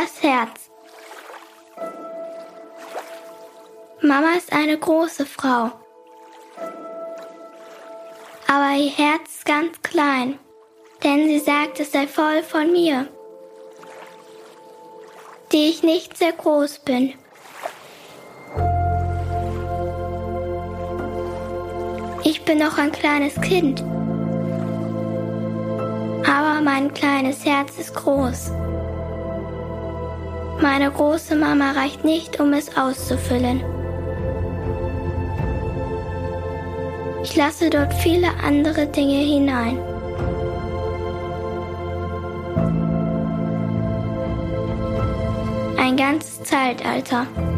das Herz. Mama ist eine große Frau, aber ihr Herz ist ganz klein, denn sie sagt, es sei voll von mir, die ich nicht sehr groß bin. Ich bin noch ein kleines Kind, aber mein kleines Herz ist groß. Meine große Mama reicht nicht, um es auszufüllen. Ich lasse dort viele andere Dinge hinein. Ein ganzes Zeitalter.